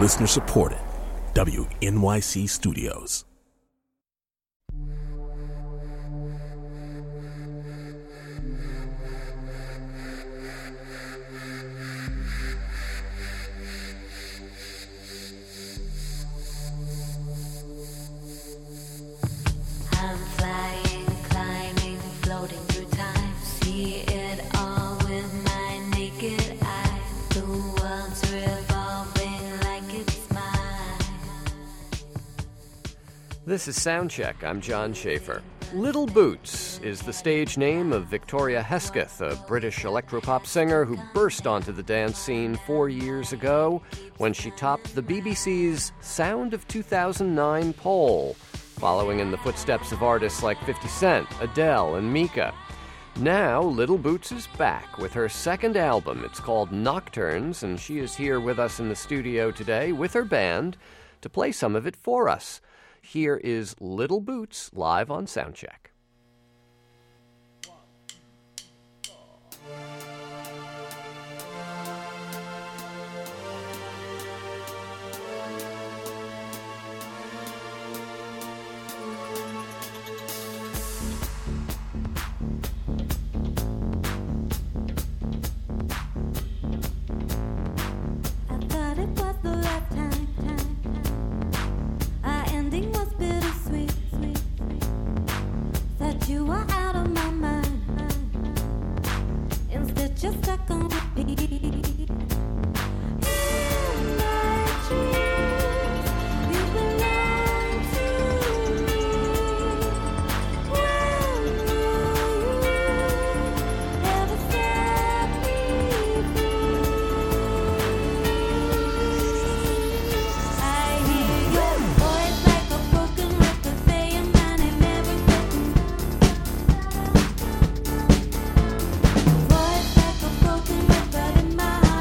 Listener supported. WNYC Studios. I'm flying, climbing, floating through time. See it all with my naked eye. The world's revolving like it's mine. This is Soundcheck. I'm John Schaefer. Little Boots is the stage name of Victoria Hesketh, a British electropop singer who burst onto the dance scene 4 years ago when she topped the BBC's Sound of 2009 poll, following in the footsteps of artists like 50 Cent, Adele, and Mika. Now, Little Boots is back with her second album. It's called Nocturnes, and she is here with us in the studio today with her band to play some of it for us. Here is Little Boots live on Soundcheck. I thought it was the last time. Our ending was bittersweet. Thought you were out of my mind. Instead, you're stuck on repeat. In my dreams, you belong to me. When will you ever set me free? I hear your voice like a broken record saying my name every second. Voice like a broken record in my heart.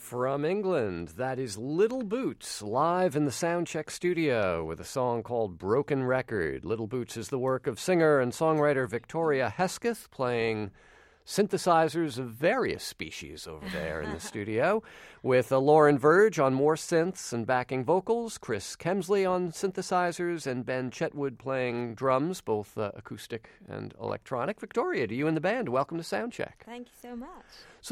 From England, that is Little Boots, live in the Soundcheck studio with a song called Broken Record. Little Boots is the work of singer and songwriter Victoria Hesketh, playing synthesizers of various species over there in the studio, with Lauren Verge on more synths and backing vocals, Chris Kemsley on synthesizers, and Ben Chetwood playing drums, both acoustic and electronic. Victoria, to you and the band, welcome to Soundcheck. Thank you so much. So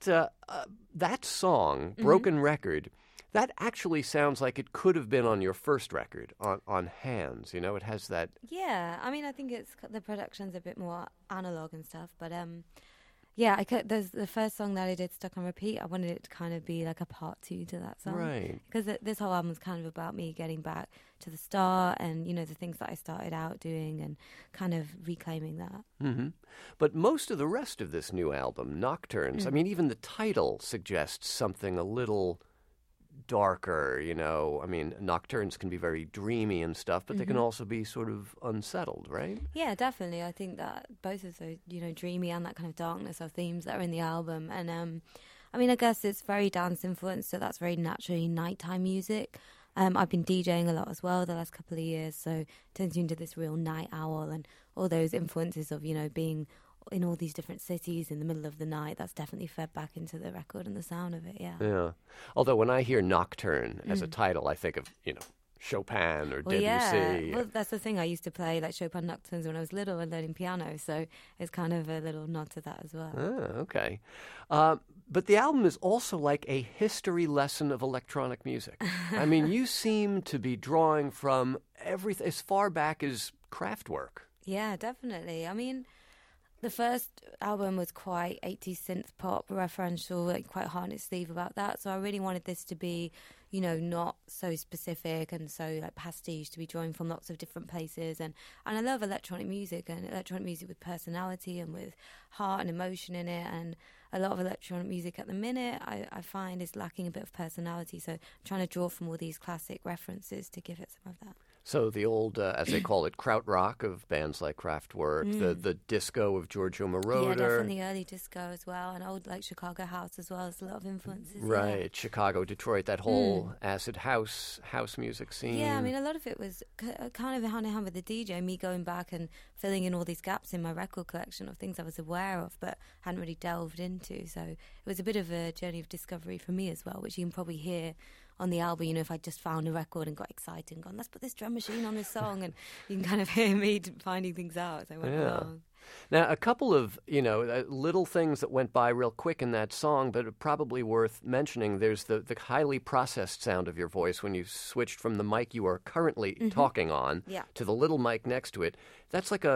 that song, Broken Record, that actually sounds like it could have been on your first record, on Hands. You know, it has that... Yeah, I mean, I think the production's a bit more analog and stuff, but yeah, there's the first song that I did, Stuck on Repeat. I wanted it to kind of be like a part 2 to that song. Right. Because this whole album's kind of about me getting back to the start and, you know, the things that I started out doing and kind of reclaiming that. Mm-hmm. But most of the rest of this new album, Nocturnes, I mean, even the title suggests something a little darker, you know. I mean, Nocturnes can be very dreamy and stuff, but they can also be sort of unsettled, right? Yeah, definitely. I think that both of those, you know, dreamy and that kind of darkness are themes that are in the album. And I mean, I guess it's very dance influenced, so that's very naturally nighttime music. I've been DJing a lot as well the last couple of years, so it turns you into this real night owl, and all those influences of, you know, being in all these different cities in the middle of the night, that's definitely fed back into the record and the sound of it, yeah. Yeah. Although when I hear Nocturne as a title, I think of, you know, Chopin or Debussy. Yeah. Well, that's the thing. I used to play like Chopin Nocturnes when I was little and learning piano, so it's kind of a little nod to that as well. Ah, okay. But the album is also like a history lesson of electronic music. I mean, you seem to be drawing from everything as far back as Kraftwerk. Yeah, definitely. I mean, the first album was quite 80s synth pop referential, like quite hard on its sleeve about that. So I really wanted this to be, you know, not so specific and so like pastiche, to be drawing from lots of different places. And I love electronic music, and electronic music with personality and with heart and emotion in it. And a lot of electronic music at the minute I find is lacking a bit of personality. So I'm trying to draw from all these classic references to give it some of that. So the old, as they call it, krautrock of bands like Kraftwerk, the disco of Giorgio Moroder. Yeah, definitely early disco as well, and old like Chicago house as well. There's a lot of influences. Right, yeah. Chicago, Detroit, that whole acid house music scene. Yeah, I mean, a lot of it was kind of hand in hand with the DJ, me going back and filling in all these gaps in my record collection of things I was aware of but hadn't really delved into. So it was a bit of a journey of discovery for me as well, which you can probably hear on the album. You know, if I just found a record and got excited and gone, let's put this drum machine on this song, and you can kind of hear me finding things out as I went along. Now, a couple of, you know, little things that went by real quick in that song, but probably worth mentioning. There's the highly processed sound of your voice when you switched from the mic you are currently talking on to the little mic next to it. That's like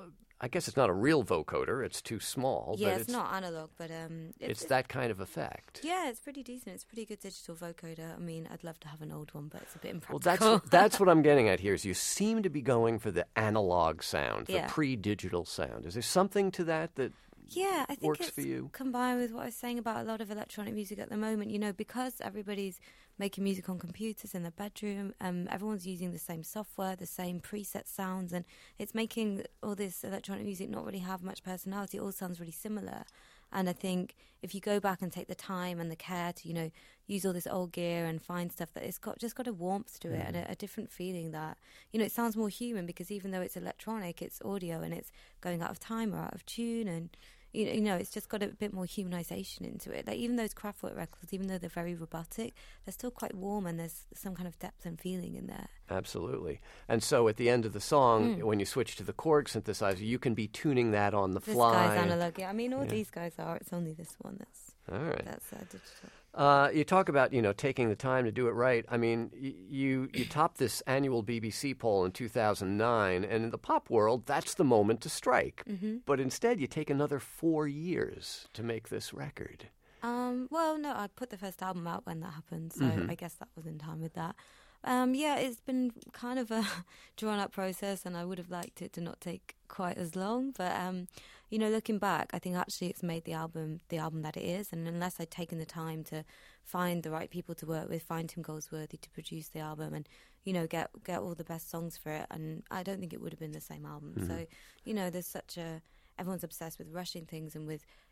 I guess it's not a real vocoder. It's too small. Yeah, but it's not analog, but it's that kind of effect. Yeah, it's pretty decent. It's a pretty good digital vocoder. I mean, I'd love to have an old one, but it's a bit impractical. Well, that's what I'm getting at here. Is you seem to be going for the analog sound, the pre-digital sound. Is there something to that yeah, I think works it's for you? Combined with what I was saying about a lot of electronic music at the moment, you know, because everybody's making music on computers in their bedroom, everyone's using the same software, the same preset sounds, and it's making all this electronic music not really have much personality. It all sounds really similar. And I think if you go back and take the time and the care to, you know, use all this old gear and find stuff that it's got a warmth to it and a different feeling that, you know, it sounds more human, because even though it's electronic, it's audio and it's going out of time or out of tune, and you know, it's just got a bit more humanization into it. Like even those Kraftwerk records, even though they're very robotic, they're still quite warm, and there's some kind of depth and feeling in there. Absolutely. And so at the end of the song, when you switch to the Korg synthesizer, you can be tuning that on the fly. This guy's analog. Yeah, I mean, all these guys are. It's only this one that's digital. You talk about, you know, taking the time to do it right. I mean, you topped this annual BBC poll in 2009, and in the pop world, that's the moment to strike. But instead, you take another 4 years to make this record. Well, no, I put the first album out when that happened, so I guess that was in time with that. Yeah, it's been kind of a drawn-out process, and I would have liked it to not take quite as long. But, you know, looking back, I think actually it's made the album that it is. And unless I'd taken the time to find the right people to work with, find Tim Goldsworthy to produce the album and, you know, get all the best songs for it, and I don't think it would have been the same album. So, you know, there's everyone's obsessed with rushing things and with,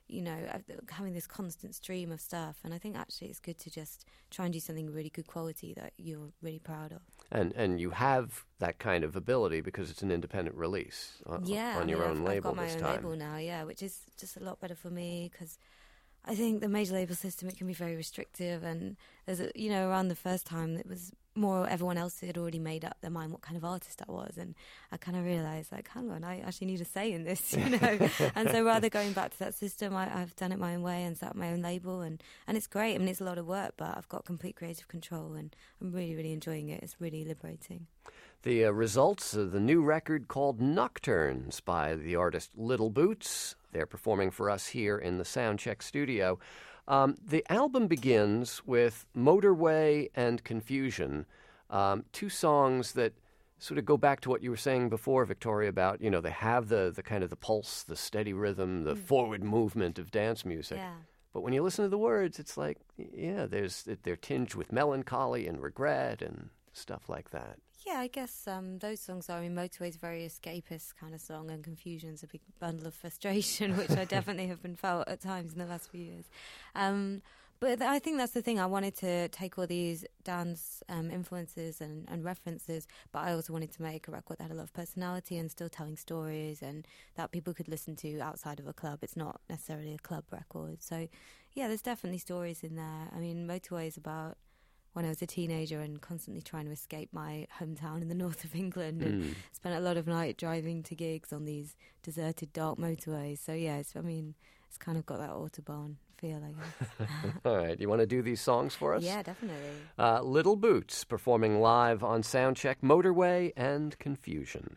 having this constant stream of stuff. And I think actually it's good to just try and do something really good quality that you're really proud of. And you have that kind of ability because it's an independent release on your own label this time. I've got my own label now, yeah, which is just a lot better for me because I think the major label system, it can be very restrictive. And there's around the first time, it was more everyone else had already made up their mind what kind of artist I was. And I kind of realised, like, hang on, I actually need a say in this, And so rather going back to that system, I've done it my own way and set up my own label. And it's great. I mean, it's a lot of work, but I've got complete creative control and I'm really, really enjoying it. It's really liberating. The results of the new record called Nocturnes by the artist Little Boots. They're performing for us here in the Soundcheck studio. The album begins with Motorway and Confusion, two songs that sort of go back to what you were saying before, Victoria, about, they have the kind of the pulse, the steady rhythm, the forward movement of dance music. Yeah. But when you listen to the words, it's like, they're tinged with melancholy and regret and stuff like that. Yeah, I guess those songs are. I mean, Motorway's a very escapist kind of song, and Confusion's a big bundle of frustration, which I definitely have been felt at times in the last few years. But I think that's the thing. I wanted to take all these dance influences and references, but I also wanted to make a record that had a lot of personality and still telling stories and that people could listen to outside of a club. It's not necessarily a club record. So, yeah, there's definitely stories in there. I mean, Motorway is about when I was a teenager and constantly trying to escape my hometown in the north of England and spent a lot of night driving to gigs on these deserted, dark motorways. So, yeah, it's kind of got that Autobahn feel, I guess. All right. You want to do these songs for us? Yeah, definitely. Little Boots performing live on Soundcheck, Motorway and Confusion.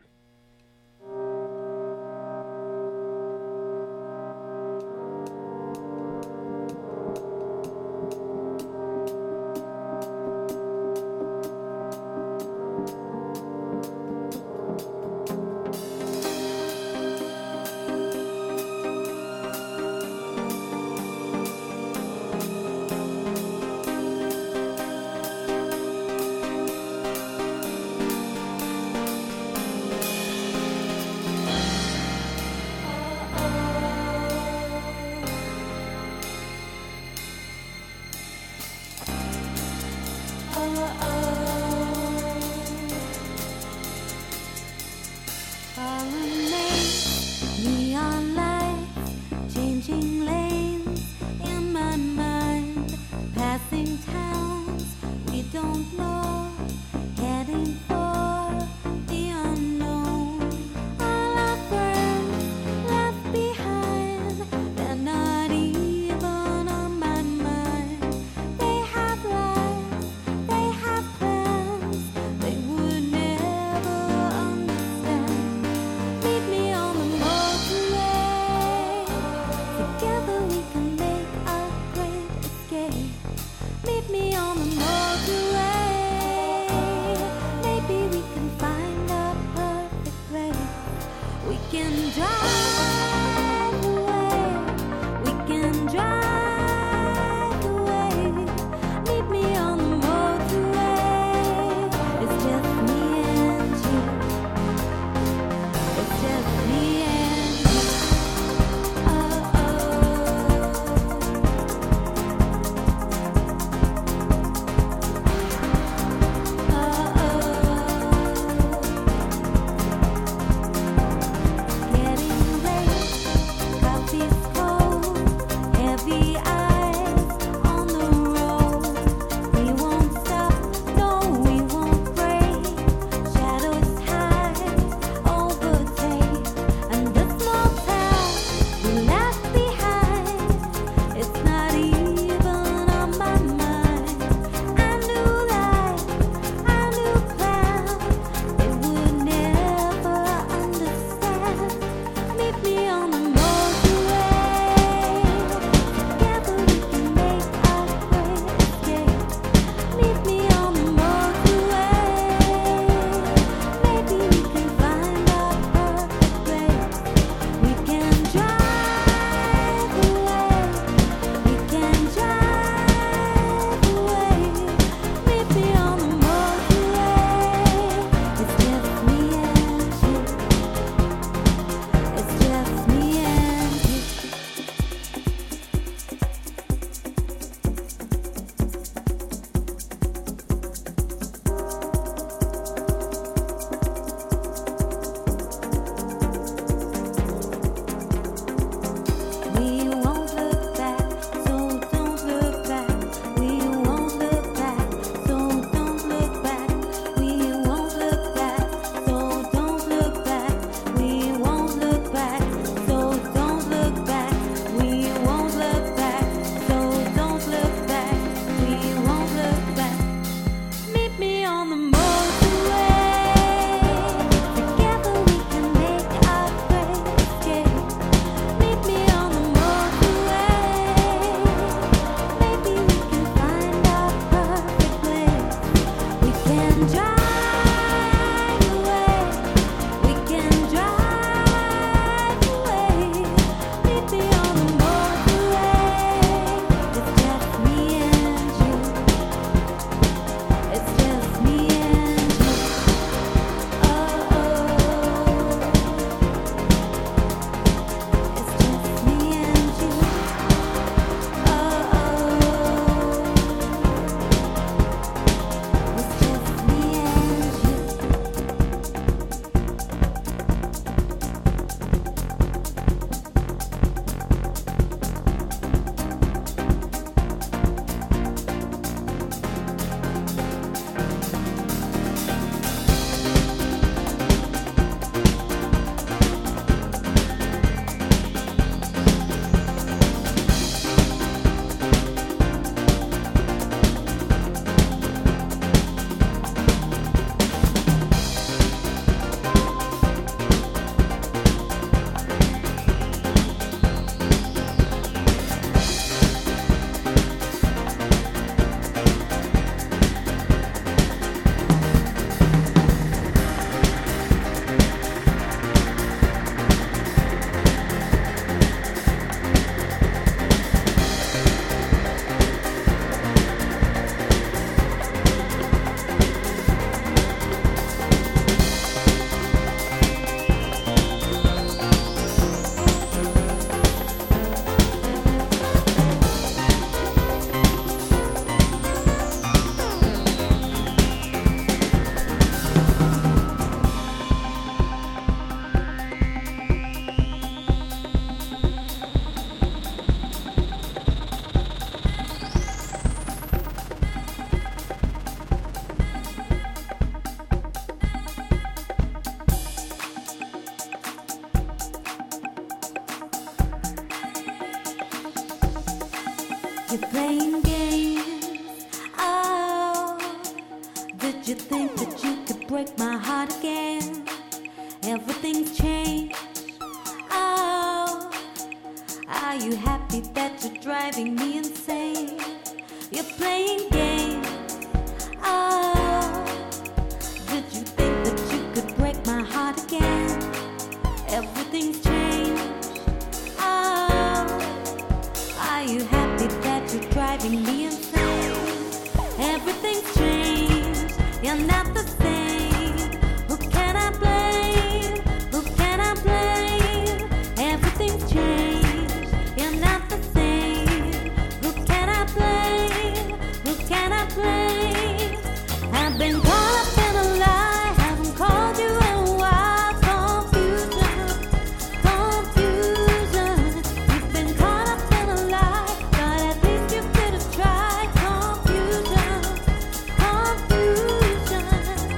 You're playing games. Oh, did you think that you could break my heart again? Everything's changed. Oh, are you happy that you're driving me insane? You're playing games. Oh, did you think that you could break my heart again? Everything's changed. Oh, are you happy that you're driving me insane? Everything's changed. You're not the same. Who can I blame? Who can I blame? Everything's changed. You're not the same. Who can I blame? Who can I blame? I've been caught up in a lie. Haven't called you in a while. Confusion, confusion. You've been caught up in a lie, but at least you could have tried. Confusion, confusion.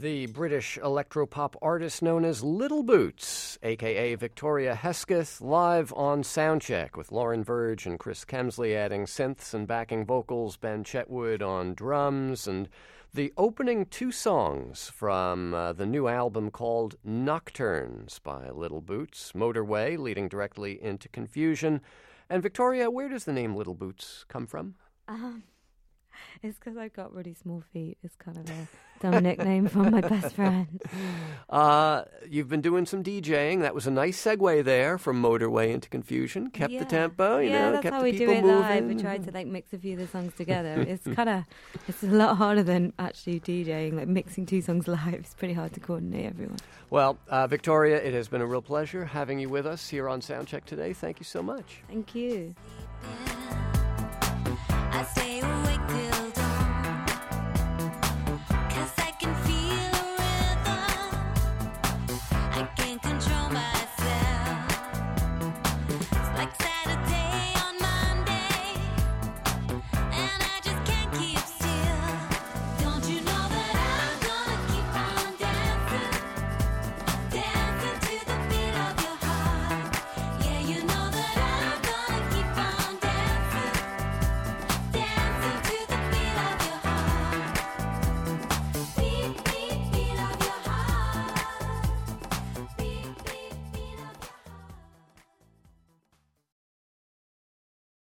The British electropop artist known as Little Boots, a.k.a. Victoria Hesketh, live on Soundcheck with Lauren Verge and Chris Kemsley adding synths and backing vocals, Ben Chetwood on drums, and the opening two songs from the new album called Nocturnes by Little Boots, Motorway leading directly into Confusion. And Victoria, where does the name Little Boots come from? It's because I've got really small feet. It's kind of a dumb nickname from my best friend. You've been doing some DJing. That was a nice segue there from Motorway into Confusion. Kept the tempo, you know, that's kept how the we people do it moving. live. We tried to mix a few of the songs together. It's a lot harder than actually DJing. Like mixing two songs live, it's pretty hard to coordinate everyone. Well, Victoria, it has been a real pleasure having you with us here on Soundcheck today. Thank you so much. Thank you. Yeah.